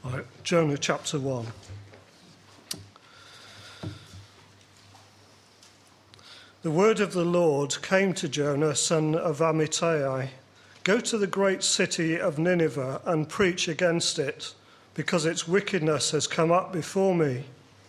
Right, Jonah chapter 1. The word of the Lord came to Jonah, son of Amittai. Go to the great city of Nineveh and preach against it, because its wickedness has come up before me.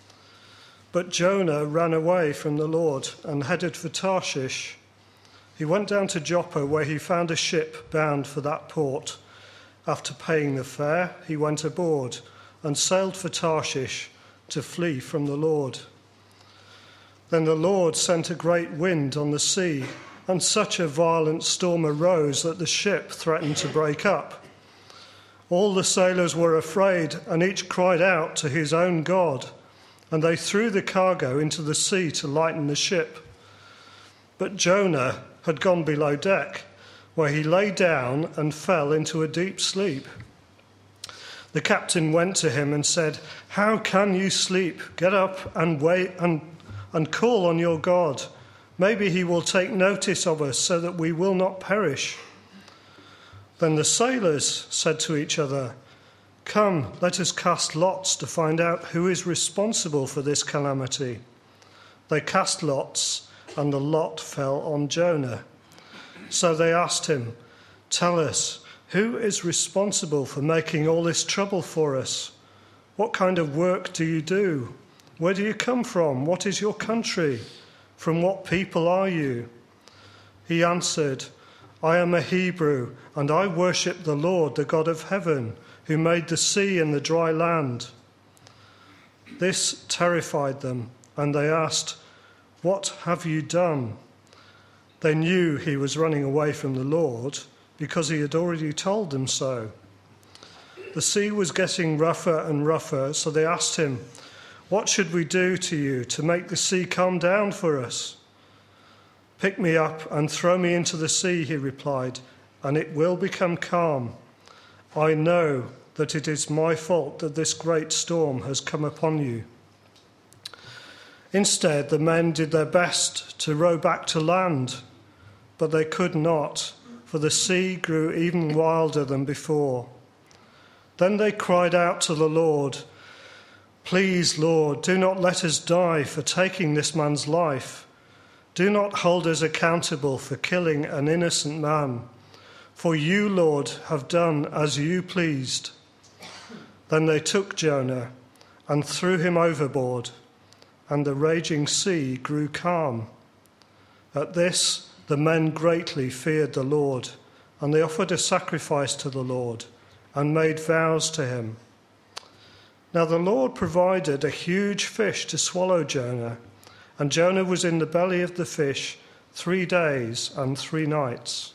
But Jonah ran away from the Lord and headed for Tarshish. He went down to Joppa, where he found a ship bound for that port. After paying the fare, he went aboard and sailed for Tarshish to flee from the Lord. Then the Lord sent a great wind on the sea, and such a violent storm arose that the ship threatened to break up. All the sailors were afraid, and each cried out to his own God, and they threw the cargo into the sea to lighten the ship. But Jonah had gone below deck, where he lay down and fell into a deep sleep. The captain went to him and said, "How can you sleep? Get up and wait and call on your God. Maybe he will take notice of us so that we will not perish." Then the sailors said to each other, "Come, let us cast lots to find out who is responsible for this calamity." They cast lots, and the lot fell on Jonah. So they asked him, "Tell us, who is responsible for making all this trouble for us? What kind of work do you do? Where do you come from? What is your country? From what people are you?" He answered, "I am a Hebrew, and I worship the Lord, the God of heaven, who made the sea and the dry land." This terrified them, and they asked, "What have you done?" They knew he was running away from the Lord, because he had already told them so. The sea was getting rougher and rougher, so they asked him, "What should we do to you to make the sea calm down for us?" "Pick me up and throw me into the sea," he replied, "and it will become calm. I know that it is my fault that this great storm has come upon you." Instead, the men did their best to row back to land, but they could not, for the sea grew even wilder than before. Then they cried out to the Lord, "Please, Lord, do not let us die for taking this man's life. Do not hold us accountable for killing an innocent man, for you, Lord, have done as you pleased." Then they took Jonah and threw him overboard, and the raging sea grew calm. At this, the men greatly feared the Lord, and they offered a sacrifice to the Lord and made vows to him. Now the Lord provided a huge fish to swallow Jonah, and Jonah was in the belly of the fish 3 days and 3 nights.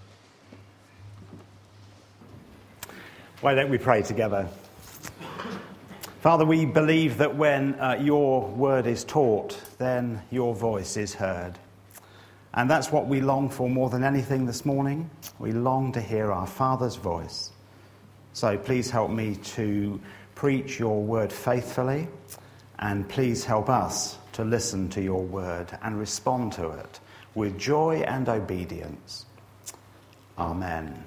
Why don't we pray together? Father, we believe that when your word is taught, then your voice is heard. And that's what we long for more than anything this morning. We long to hear our Father's voice. So please help me to preach your word faithfully, and please help us to listen to your word and respond to it with joy and obedience. Amen.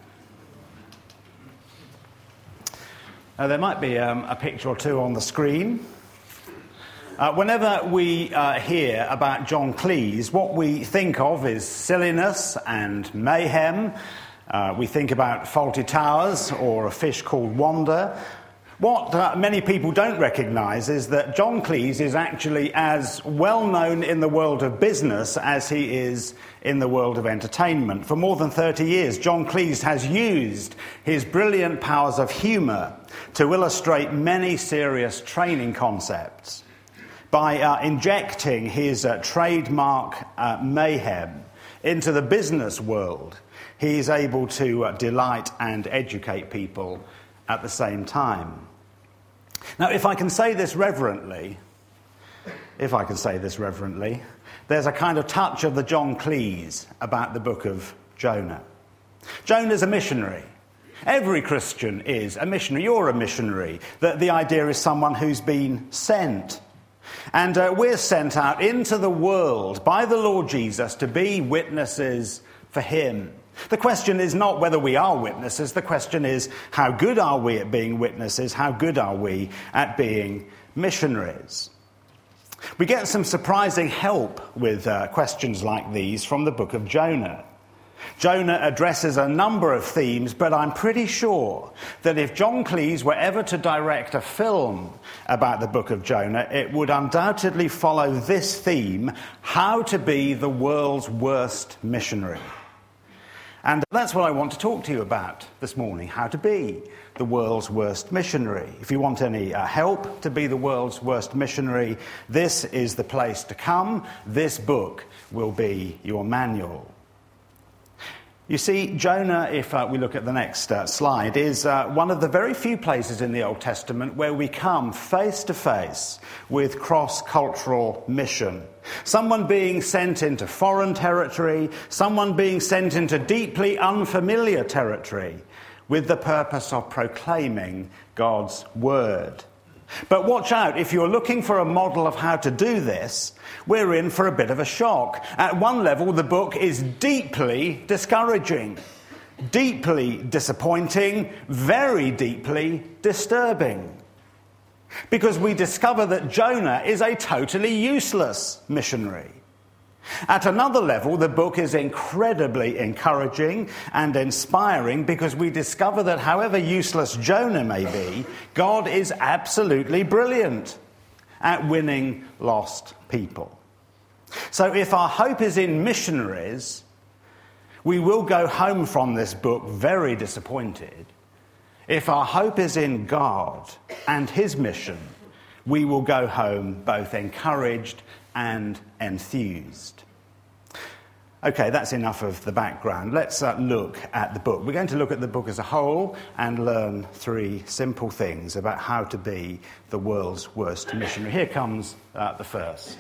There might be a picture or two on the screen. Whenever we hear about John Cleese, what we think of is silliness and mayhem. We think about Fawlty Towers or a fish called Wanda. What many people don't recognise is that John Cleese is actually as well known in the world of business as he is in the world of entertainment. For more than 30 years, John Cleese has used his brilliant powers of humour to illustrate many serious training concepts. By injecting his trademark mayhem into the business world, he is able to delight and educate people at the same time. Now, if I can say this reverently, there's a kind of touch of the John Cleese about the book of Jonah. Jonah's a missionary. Every Christian is a missionary. You're a missionary. The idea is someone who's been sent. And we're sent out into the world by the Lord Jesus to be witnesses for him. The question is not whether we are witnesses. The question is, how good are we at being witnesses? How good are we at being missionaries? We get some surprising help with questions like these from the book of Jonah. Jonah addresses a number of themes, but I'm pretty sure that if John Cleese were ever to direct a film about the book of Jonah, it would undoubtedly follow this theme: how to be the world's worst missionary. And that's what I want to talk to you about this morning: how to be the world's worst missionary. If you want any help to be the world's worst missionary, this is the place to come. This book will be your manual. You see, Jonah, if we look at the next slide, is one of the very few places in the Old Testament where we come face to face with cross-cultural mission. Someone being sent into foreign territory, someone being sent into deeply unfamiliar territory with the purpose of proclaiming God's word. But watch out, if you're looking for a model of how to do this, we're in for a bit of a shock. At one level, the book is deeply discouraging, deeply disappointing, very deeply disturbing. Because we discover that Jonah is a totally useless missionary. At another level, the book is incredibly encouraging and inspiring because we discover that however useless Jonah may be, God is absolutely brilliant at winning lost people. So if our hope is in missionaries, we will go home from this book very disappointed. If our hope is in God and his mission, we will go home both encouraged and enthused. Okay, that's enough of the background. Let's look at the book. We're going to look at the book as a whole and learn 3 simple things about how to be the world's worst missionary. Here comes the first.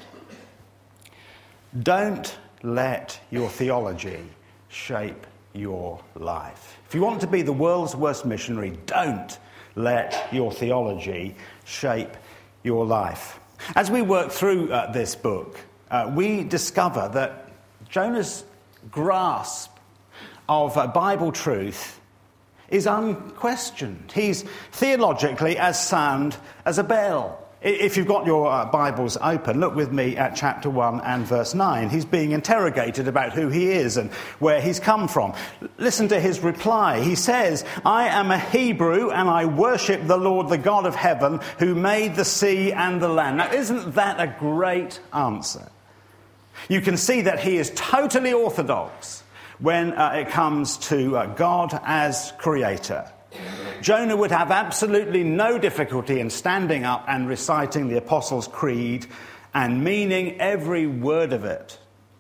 Don't let your theology shape your life. If you want to be the world's worst missionary, don't let your theology shape your life. As we work through this book, we discover that Jonah's grasp of Bible truth is unquestioned. He's theologically as sound as a bell. If you've got your Bibles open, look with me at chapter 1 and verse 9. He's being interrogated about who he is and where he's come from. Listen to his reply. He says, "I am a Hebrew and I worship the Lord, the God of heaven, who made the sea and the land." Now, isn't that a great answer? You can see that he is totally orthodox when it comes to God as creator. Jonah would have absolutely no difficulty in standing up and reciting the Apostles' Creed and meaning every word of it.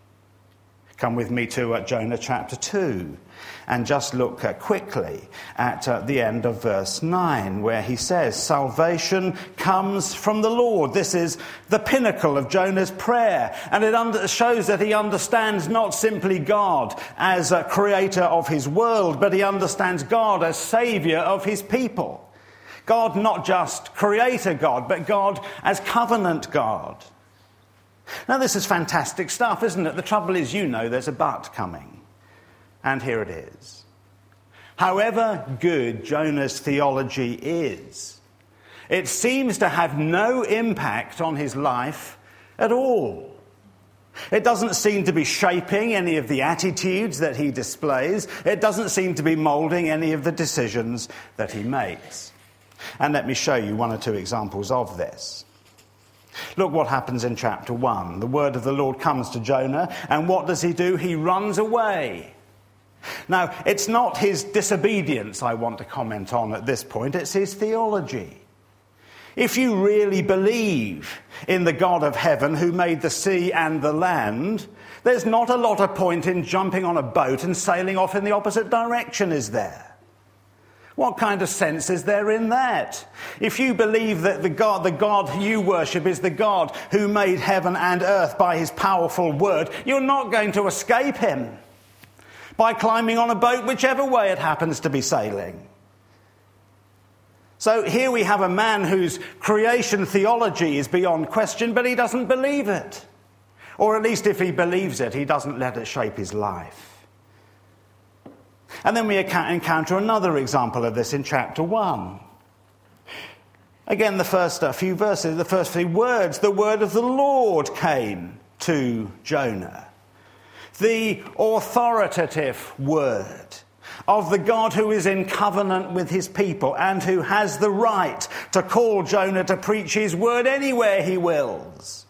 Come with me to Jonah chapter 2 and just look quickly at the end of verse 9 where he says, "Salvation comes from the Lord." This is the pinnacle of Jonah's prayer, and it shows that he understands not simply God as a creator of his world, but he understands God as saviour of his people. God not just creator God, but God as covenant God. Now this is fantastic stuff, isn't it? The trouble is, there's a but coming. And here it is. However good Jonah's theology is, it seems to have no impact on his life at all. It doesn't seem to be shaping any of the attitudes that he displays. It doesn't seem to be moulding any of the decisions that he makes. And let me show you 1 or 2 examples of this. Look what happens in chapter 1. The word of the Lord comes to Jonah, and what does he do? He runs away. Now, it's not his disobedience I want to comment on at this point, it's his theology. If you really believe in the God of heaven who made the sea and the land, there's not a lot of point in jumping on a boat and sailing off in the opposite direction, is there? What kind of sense is there in that? If you believe that the God you worship is the God who made heaven and earth by his powerful word, you're not going to escape him by climbing on a boat whichever way it happens to be sailing. So here we have a man whose creation theology is beyond question, but he doesn't believe it. Or at least if he believes it, he doesn't let it shape his life. And then we encounter another example of this in chapter 1. Again, the first few verses, the first few words, the word of the Lord came to Jonah. The authoritative word of the God who is in covenant with his people and who has the right to call Jonah to preach his word anywhere he wills.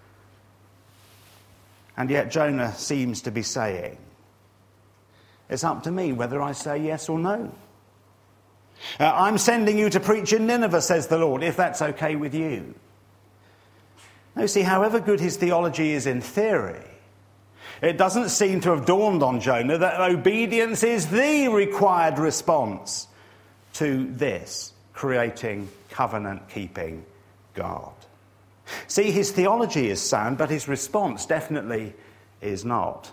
And yet Jonah seems to be saying, it's up to me whether I say yes or no. I'm sending you to preach in Nineveh, says the Lord, if that's okay with you. Now, see, however good his theology is in theory, it doesn't seem to have dawned on Jonah that obedience is the required response to this creating, covenant-keeping God. See, his theology is sound, but his response definitely is not.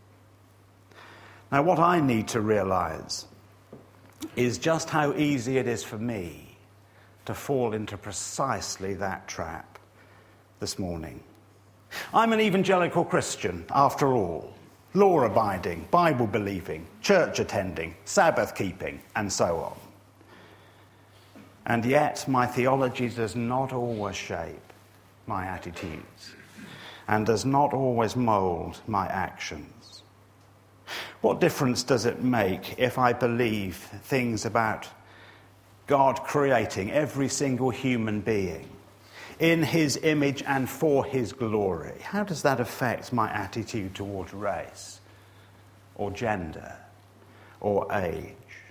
Now, what I need to realise is just how easy it is for me to fall into precisely that trap this morning. I'm an evangelical Christian, after all, law-abiding, Bible-believing, church-attending, Sabbath-keeping, and so on. And yet my theology does not always shape my attitudes and does not always mould my actions. What difference does it make if I believe things about God creating every single human being in his image and for his glory? How does that affect my attitude towards race or gender or age?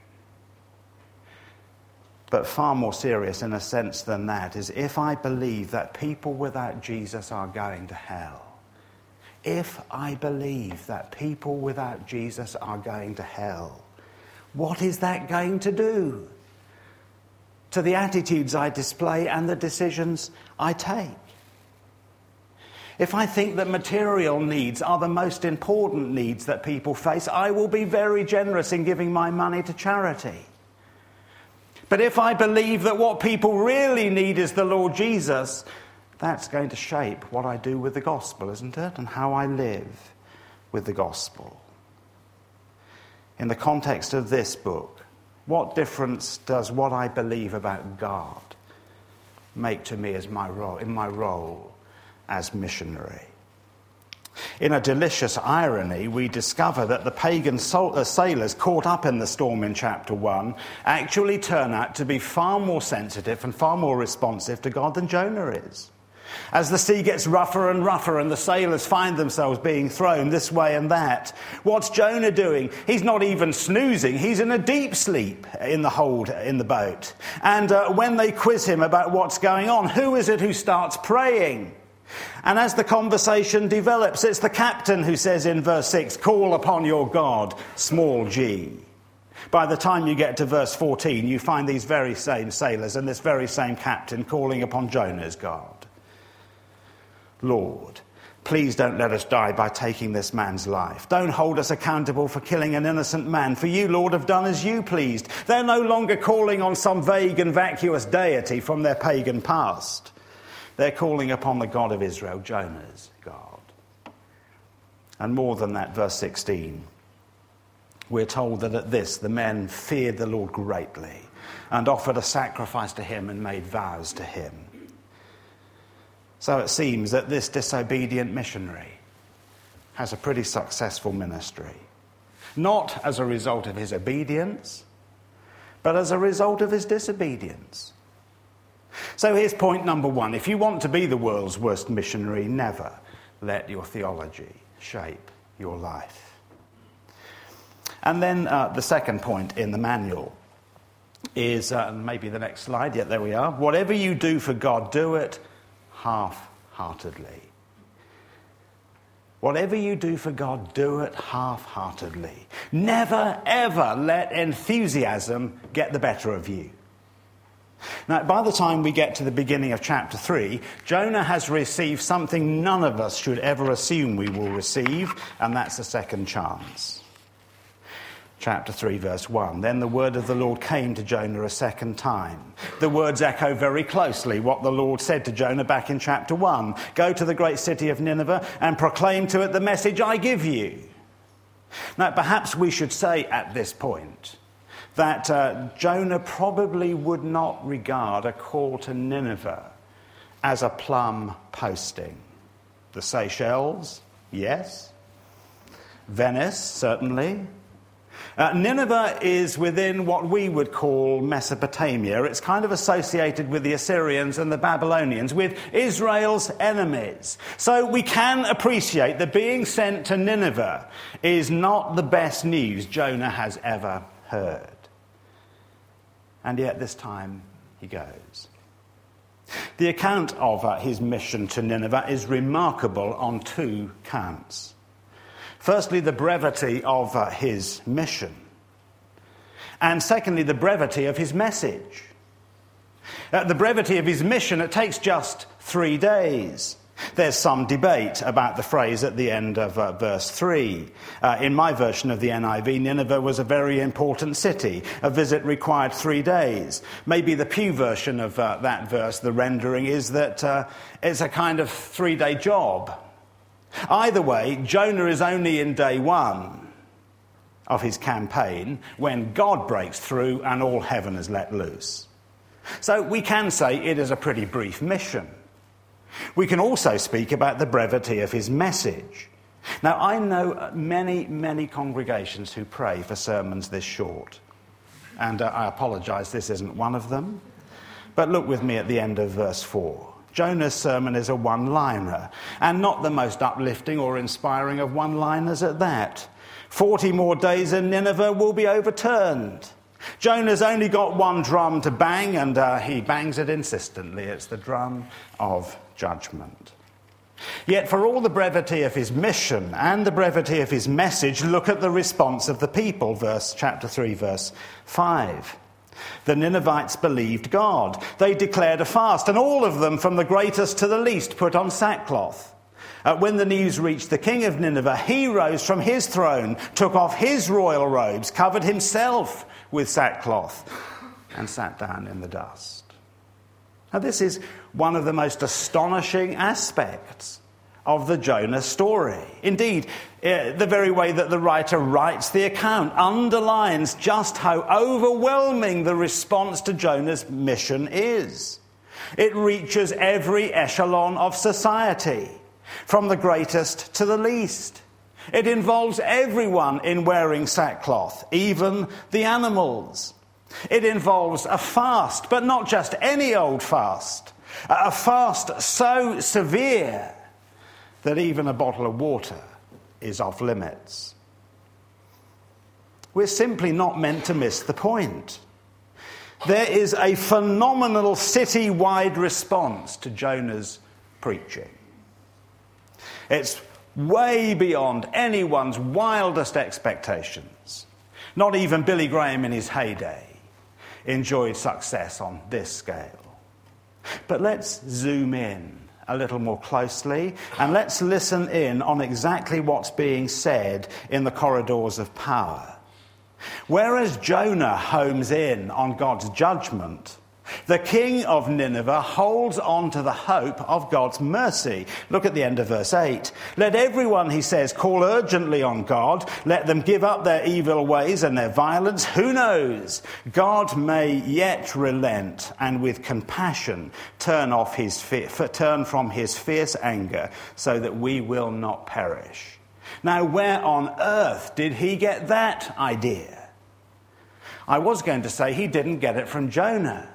But far more serious in a sense than that is if I believe that people without Jesus are going to hell. If I believe that people without Jesus are going to hell, what is that going to do to the attitudes I display and the decisions I take? If I think that material needs are the most important needs that people face, I will be very generous in giving my money to charity. But if I believe that what people really need is the Lord Jesus, that's going to shape what I do with the gospel, isn't it? And how I live with the gospel. In the context of this book, what difference does what I believe about God make to me as my role as missionary? In a delicious irony, we discover that the pagan sailors caught up in the storm in chapter 1 actually turn out to be far more sensitive and far more responsive to God than Jonah is. As the sea gets rougher and rougher and the sailors find themselves being thrown this way and that, what's Jonah doing? He's not even snoozing. He's in a deep sleep in the hold in the boat. And when they quiz him about what's going on, who is it who starts praying? And as the conversation develops, it's the captain who says in verse 6, call upon your God, small g. By the time you get to verse 14, you find these very same sailors and this very same captain calling upon Jonah's God. Lord, please don't let us die by taking this man's life. Don't hold us accountable for killing an innocent man, for you, Lord, have done as you pleased. They're no longer calling on some vague and vacuous deity from their pagan past. They're calling upon the God of Israel, Jonah's God. And more than that, verse 16, we're told that at this the men feared the Lord greatly and offered a sacrifice to him and made vows to him. So it seems that this disobedient missionary has a pretty successful ministry. Not as a result of his obedience, but as a result of his disobedience. So here's point number 1. If you want to be the world's worst missionary, never let your theology shape your life. And then the second point in the manual is, maybe the next slide, yeah, there we are. Whatever you do for God, do it half-heartedly. Whatever you do for God, do it half-heartedly. Never, ever let enthusiasm get the better of you. Now, by the time we get to the beginning of chapter 3, Jonah has received something none of us should ever assume we will receive, and that's a second chance. Chapter 3, verse 1. Then the word of the Lord came to Jonah a second time. The words echo very closely what the Lord said to Jonah back in chapter 1. Go to the great city of Nineveh and proclaim to it the message I give you. Now, perhaps we should say at this point that Jonah probably would not regard a call to Nineveh as a plum posting. The Seychelles, yes. Venice, certainly. Nineveh is within what we would call Mesopotamia. It's kind of associated with the Assyrians and the Babylonians, with Israel's enemies. So we can appreciate that being sent to Nineveh is not the best news Jonah has ever heard. And yet this time he goes. The account of his mission to Nineveh is remarkable on two counts. Firstly, the brevity of his mission. And secondly, the brevity of his message. The brevity of his mission, it takes just 3 days. There's some debate about the phrase at the end of verse 3. In my version of the NIV, Nineveh was a very important city. A visit required 3 days. Maybe the Pew version of that verse, the rendering, is that it's a kind of 3-day job. Either way, Jonah is only in day 1 of his campaign when God breaks through and all heaven is let loose. So we can say it is a pretty brief mission. We can also speak about the brevity of his message. Now, I know many congregations who pray for sermons this short. And I apologise, this isn't one of them. But look with me at the end of verse 4. Jonah's sermon is a one-liner, and not the most uplifting or inspiring of one-liners at that. 40 more days and Nineveh will be overturned. Jonah's only got one drum to bang, and he bangs it insistently. It's the drum of judgment. Yet for all the brevity of his mission and the brevity of his message, look at the response of the people, chapter 3, verse 5. The Ninevites believed God. They declared a fast, and all of them, from the greatest to the least, put on sackcloth. When the news reached the king of Nineveh, he rose from his throne, took off his royal robes, covered himself with sackcloth, and sat down in the dust. Now, this is one of the most astonishing aspects of the Jonah story. Indeed, the very way that the writer writes the account underlines just how overwhelming the response to Jonah's mission is. It reaches every echelon of society, from the greatest to the least. It involves everyone in wearing sackcloth, even the animals. It involves a fast, but not just any old fast. A fast so severe that even a bottle of water is off limits. We're simply not meant to miss the point. There is a phenomenal city-wide response to Jonah's preaching. It's way beyond anyone's wildest expectations. Not even Billy Graham in his heyday enjoyed success on this scale. But let's zoom in a little more closely, and let's listen in on exactly what's being said in the corridors of power. Whereas Jonah homes in on God's judgment, the king of Nineveh holds on to the hope of God's mercy. Look at the end of verse 8. Let everyone, he says, call urgently on God. Let them give up their evil ways and their violence. Who knows? God may yet relent and with compassion turn from his fierce anger so that we will not perish. Now, where on earth did he get that idea? I was going to say he didn't get it from Jonah.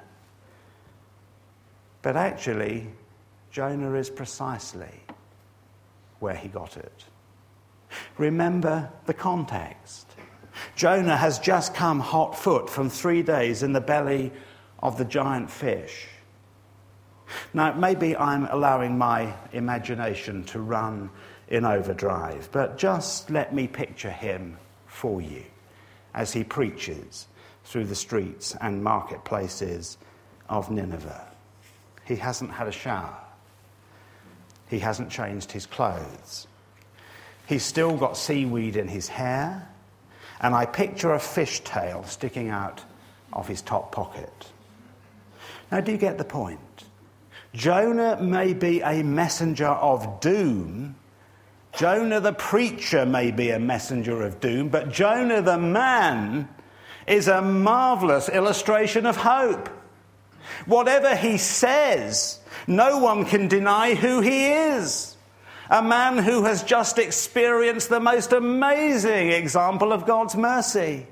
But actually, Jonah is precisely where he got it. Remember the context. Jonah has just come hot foot from 3 days in the belly of the giant fish. Now, maybe I'm allowing my imagination to run in overdrive, but just let me picture him for you as he preaches through the streets and marketplaces of Nineveh. He hasn't had a shower. He hasn't changed his clothes. He's still got seaweed in his hair, and I picture a fishtail sticking out of his top pocket. Now, do you get the point? Jonah may be a messenger of doom, Jonah the preacher may be a messenger of doom, but Jonah the man is a marvellous illustration of hope. Whatever he says, no one can deny who he is. A man who has just experienced the most amazing example of God's mercy.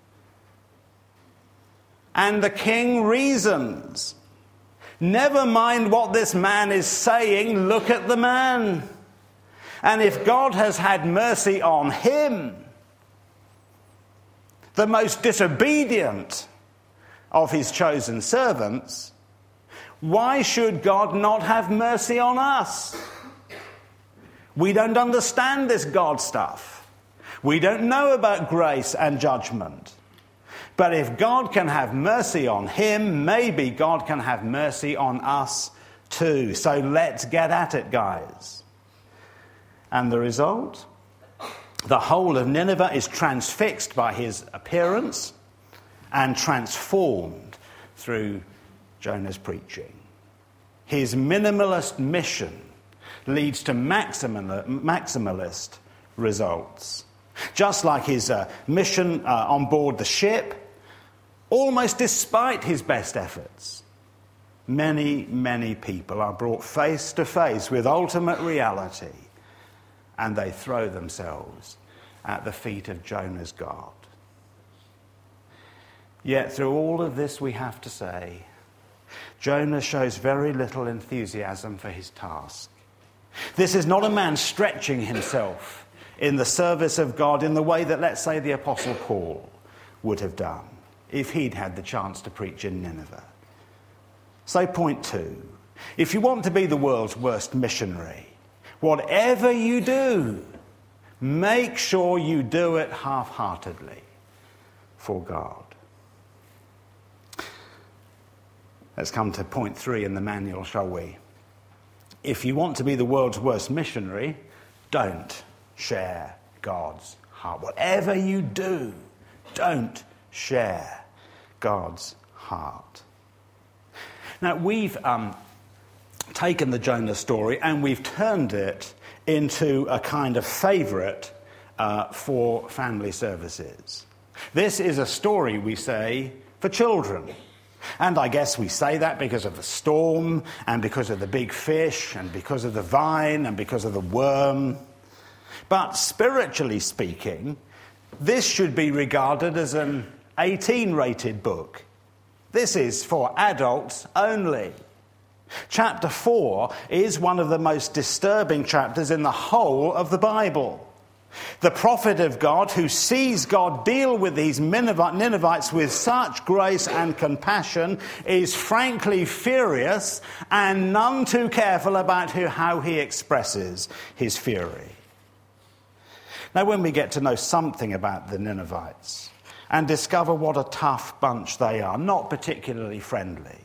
And the king reasons. Never mind what this man is saying, look at the man. And if God has had mercy on him, the most disobedient of his chosen servants, why should God not have mercy on us? We don't understand this God stuff. We don't know about grace and judgment. But if God can have mercy on him, maybe God can have mercy on us too. So let's get at it, guys. And the result? The whole of Nineveh is transfixed by his appearance and transformed through Jonah's preaching. His minimalist mission leads to maximalist results. Just like his mission on board the ship, almost despite his best efforts, many, many people are brought face to face with ultimate reality, and they throw themselves at the feet of Jonah's God. Yet through all of this, we have to say, Jonah shows very little enthusiasm for his task. This is not a man stretching himself in the service of God in the way that, let's say, the Apostle Paul would have done if he'd had the chance to preach in Nineveh. So point 2, if you want to be the world's worst missionary, whatever you do, make sure you do it half-heartedly for God. Let's come to point 3 in the manual, shall we? If you want to be the world's worst missionary, don't share God's heart. Whatever you do, don't share God's heart. Now, we've taken the Jonah story and we've turned it into a kind of favourite for family services. This is a story, we say, for children. And I guess we say that because of the storm and because of the big fish and because of the vine and because of the worm. But spiritually speaking, this should be regarded as an 18-rated book. This is for adults only. Chapter 4 is one of the most disturbing chapters in the whole of the Bible. The prophet of God, who sees God deal with these Ninevites with such grace and compassion, is frankly furious and none too careful about how he expresses his fury. Now, when we get to know something about the Ninevites and discover what a tough bunch they are, not particularly friendly.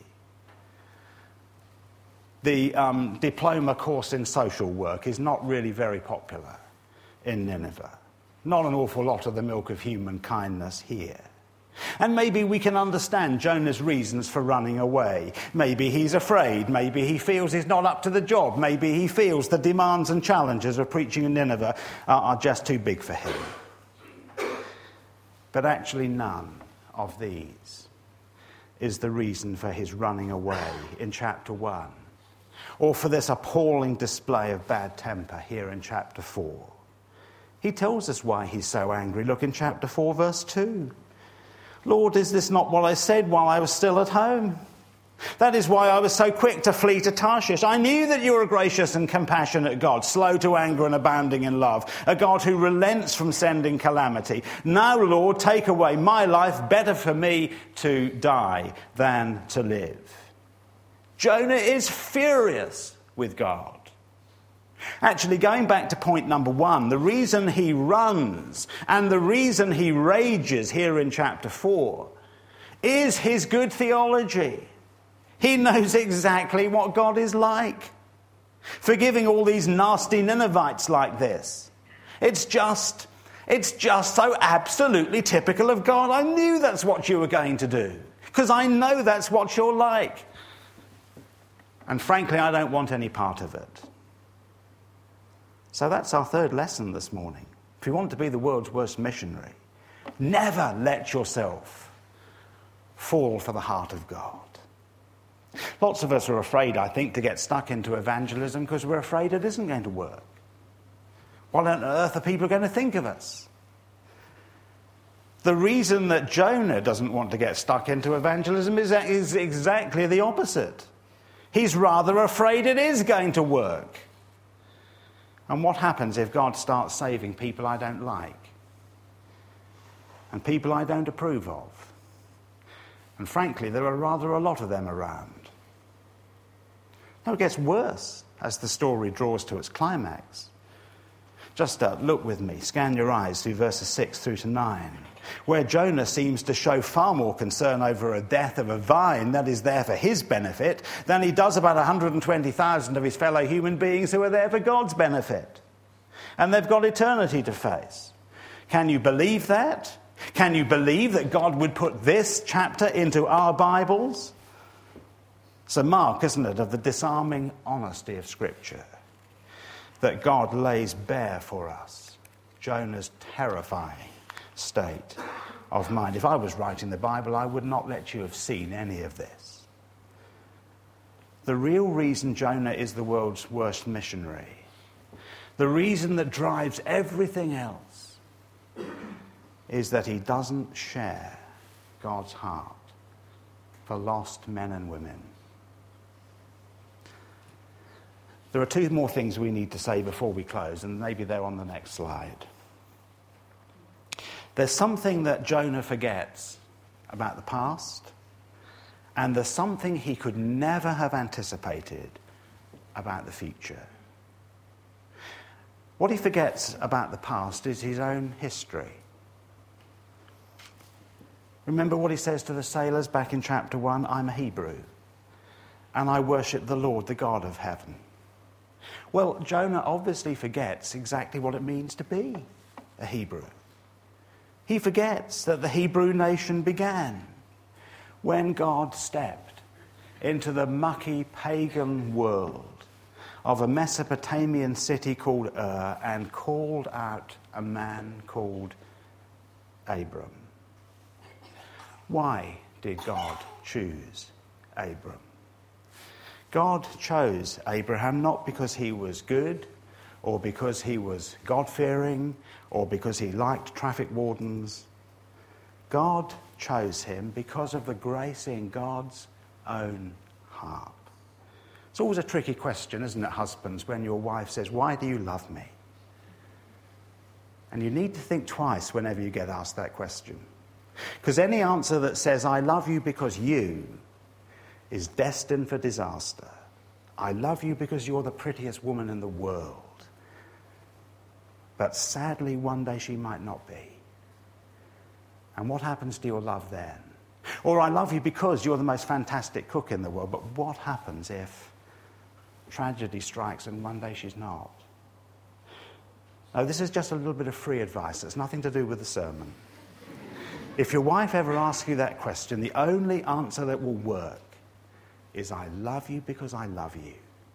The diploma course in social work is not really very popular in Nineveh. Not an awful lot of the milk of human kindness here. And maybe we can understand Jonah's reasons for running away. Maybe he's afraid. Maybe he feels he's not up to the job. Maybe he feels the demands and challenges of preaching in Nineveh are just too big for him. But actually none of these is the reason for his running away in chapter 1, or for this appalling display of bad temper here in chapter 4. He tells us why he's so angry. Look in chapter 4, verse 2. Lord, is this not what I said while I was still at home? That is why I was so quick to flee to Tarshish. I knew that you are a gracious and compassionate God, slow to anger and abounding in love, a God who relents from sending calamity. Now, Lord, take away my life. Better for me to die than to live. Jonah is furious with God. Actually, going back to point number 1, the reason he runs and the reason he rages here in chapter 4 is his good theology. He knows exactly what God is like. Forgiving all these nasty Ninevites like this. It's just so absolutely typical of God. I knew that's what you were going to do, because I know that's what you're like. And frankly, I don't want any part of it. So that's our third lesson this morning. If you want to be the world's worst missionary, never let yourself fall for the heart of God. Lots of us are afraid, I think, to get stuck into evangelism because we're afraid it isn't going to work. What on earth are people going to think of us? The reason that Jonah doesn't want to get stuck into evangelism is exactly the opposite. He's rather afraid it is going to work. And what happens if God starts saving people I don't like? And people I don't approve of? And frankly, there are rather a lot of them around. Now it gets worse as the story draws to its climax. Just look with me, scan your eyes through verses 6 through to 9, where Jonah seems to show far more concern over a death of a vine that is there for his benefit than he does about 120,000 of his fellow human beings who are there for God's benefit. And they've got eternity to face. Can you believe that? Can you believe that God would put this chapter into our Bibles? It's a mark, isn't it, of the disarming honesty of Scripture, that God lays bare for us Jonah's terrifying state of mind. If I was writing the Bible, I would not let you have seen any of this. The real reason Jonah is the world's worst missionary, the reason that drives everything else, is that he doesn't share God's heart for lost men and women. There are two more things we need to say before we close, and maybe they're on the next slide. There's something that Jonah forgets about the past, and there's something he could never have anticipated about the future. What he forgets about the past is his own history. Remember what he says to the sailors back in chapter 1, I'm a Hebrew, and I worship the Lord, the God of heaven. Well, Jonah obviously forgets exactly what it means to be a Hebrew. He forgets that the Hebrew nation began when God stepped into the mucky pagan world of a Mesopotamian city called Ur and called out a man called Abram. Why did God choose Abram? God chose Abraham not because he was good or because he was God-fearing or because he liked traffic wardens. God chose him because of the grace in God's own heart. It's always a tricky question, isn't it, husbands, when your wife says, why do you love me? And you need to think twice whenever you get asked that question. Because any answer that says, I love you because you, is destined for disaster. I love you because you're the prettiest woman in the world. But sadly, one day she might not be. And what happens to your love then? Or I love you because you're the most fantastic cook in the world. But what happens if tragedy strikes and one day she's not? Now, this is just a little bit of free advice. It's nothing to do with the sermon. If your wife ever asks you that question, the only answer that will work is I love you because I love you.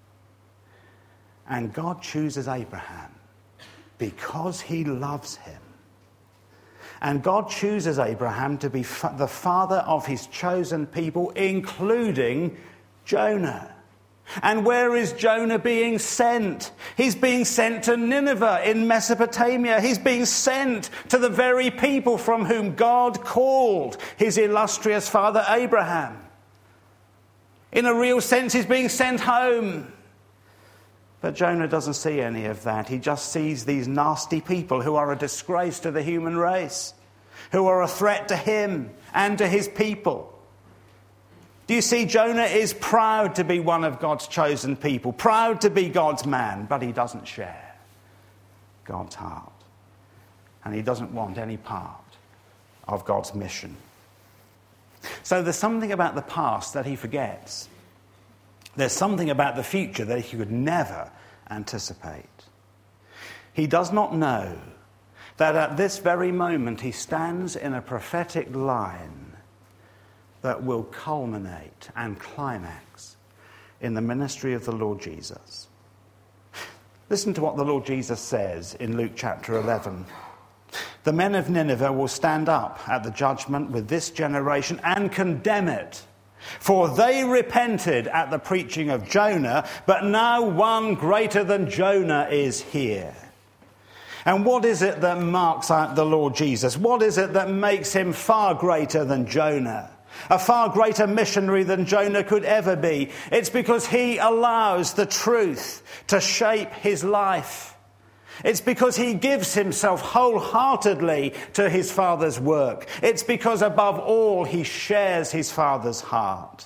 And God chooses Abraham because he loves him. And God chooses Abraham to be the father of his chosen people, including Jonah. And where is Jonah being sent? He's being sent to Nineveh in Mesopotamia. He's being sent to the very people from whom God called his illustrious father Abraham. In a real sense, he's being sent home. But Jonah doesn't see any of that. He just sees these nasty people who are a disgrace to the human race, who are a threat to him and to his people. Do you see, Jonah is proud to be one of God's chosen people, proud to be God's man, but he doesn't share God's heart. And he doesn't want any part of God's mission. So there's something about the past that he forgets. There's something about the future that he could never anticipate. He does not know that at this very moment he stands in a prophetic line that will culminate and climax in the ministry of the Lord Jesus. Listen to what the Lord Jesus says in Luke chapter 11. The men of Nineveh will stand up at the judgment with this generation and condemn it. For they repented at the preaching of Jonah, but now one greater than Jonah is here. And what is it that marks out the Lord Jesus? What is it that makes him far greater than Jonah? A far greater missionary than Jonah could ever be. It's because he allows the truth to shape his life. It's because he gives himself wholeheartedly to his Father's work. It's because above all he shares his Father's heart.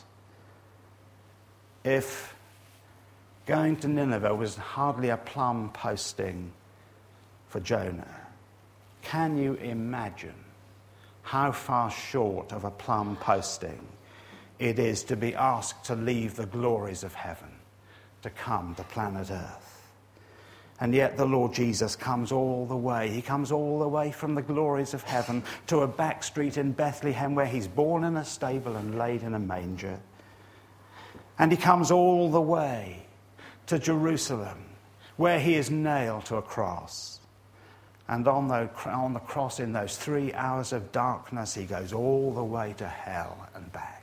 If going to Nineveh was hardly a plum posting for Jonah, can you imagine how far short of a plum posting it is to be asked to leave the glories of heaven to come to planet Earth? And yet the Lord Jesus comes all the way. He comes all the way from the glories of heaven to a back street in Bethlehem where he's born in a stable and laid in a manger. And he comes all the way to Jerusalem where he is nailed to a cross. And on the cross in those 3 hours of darkness, he goes all the way to hell and back.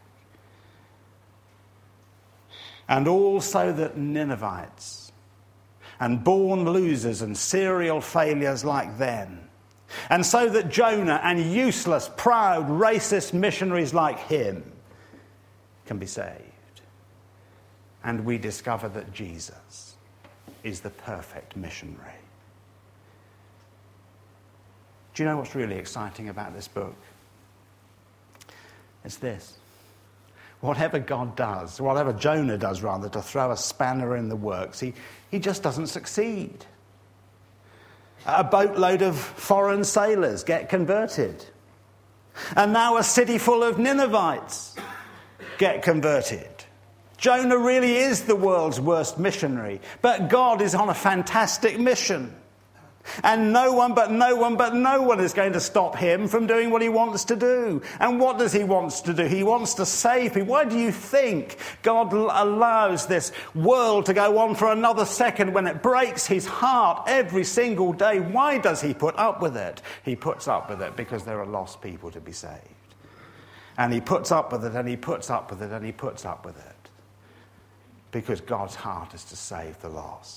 And also that Ninevites and born losers and serial failures like them, and so that Jonah and useless, proud, racist missionaries like him can be saved. And we discover that Jesus is the perfect missionary. Do you know what's really exciting about this book? It's this. Whatever God does, whatever Jonah does rather, to throw a spanner in the works, he just doesn't succeed. A boatload of foreign sailors get converted. And now a city full of Ninevites get converted. Jonah really is the world's worst missionary, but God is on a fantastic mission. And no one is going to stop him from doing what he wants to do. And what does he want to do? He wants to save people. Why do you think God allows this world to go on for another second when it breaks his heart every single day? Why does he put up with it? He puts up with it because there are lost people to be saved. And he puts up with it, and he puts up with it, and he puts up with it. Because God's heart is to save the lost.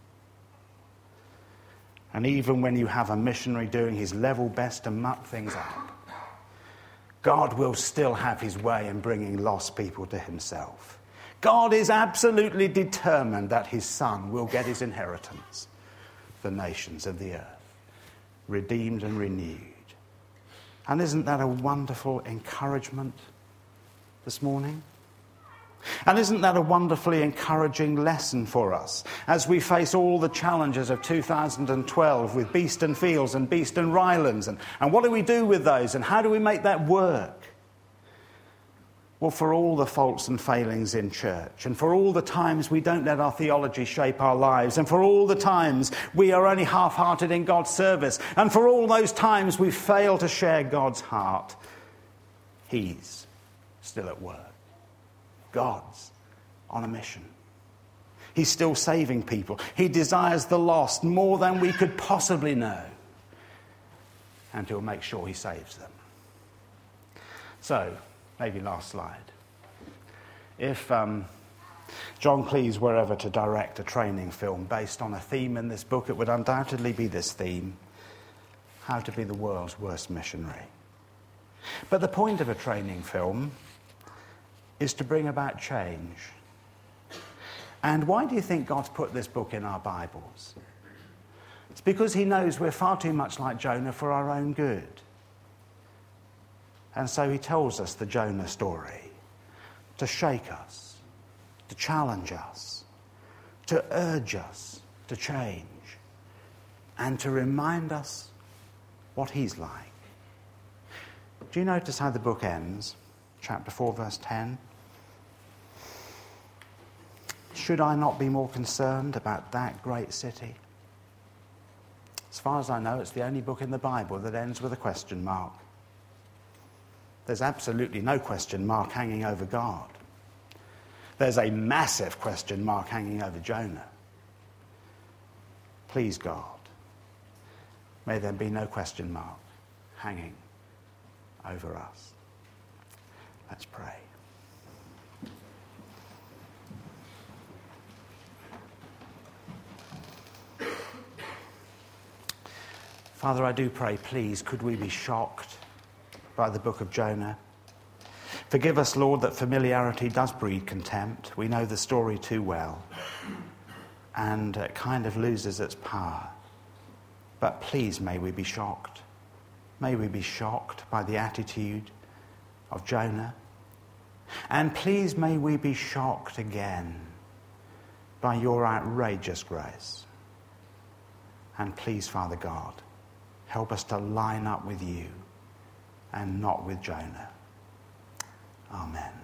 And even when you have a missionary doing his level best to muck things up, God will still have his way in bringing lost people to himself. God is absolutely determined that his son will get his inheritance, the nations of the earth, redeemed and renewed. And isn't that a wonderful encouragement this morning? And isn't that a wonderfully encouraging lesson for us as we face all the challenges of 2012 with Beeston Fields and Beeston Rylands? And what do we do with those, and how do we make that work? Well, for all the faults and failings in church, and for all the times we don't let our theology shape our lives, and for all the times we are only half-hearted in God's service, and for all those times we fail to share God's heart, he's still at work. God's on a mission. He's still saving people. He desires the lost more than we could possibly know. And he'll make sure he saves them. So, maybe last slide. If John Cleese were ever to direct a training film based on a theme in this book, it would undoubtedly be this theme: how to be the world's worst missionary. But the point of a training film is to bring about change. And why do you think God's put this book in our Bibles? It's because he knows we're far too much like Jonah for our own good. And so he tells us the Jonah story to shake us, to challenge us, to urge us to change, and to remind us what he's like. Do you notice how the book ends? Chapter 4, verse 10. Should I not be more concerned about that great city? As far as I know, it's the only book in the Bible that ends with a question mark. There's absolutely no question mark hanging over God. There's a massive question mark hanging over Jonah. Please, God, may there be no question mark hanging over us. Let's pray. Father, I do pray, please, could we be shocked by the book of Jonah? Forgive us, Lord, that familiarity does breed contempt. We know the story too well, and it kind of loses its power. But please, may we be shocked. May we be shocked by the attitude of Jonah. And please, may we be shocked again by your outrageous grace. And please, Father God, help us to line up with you and not with Jonah. Amen.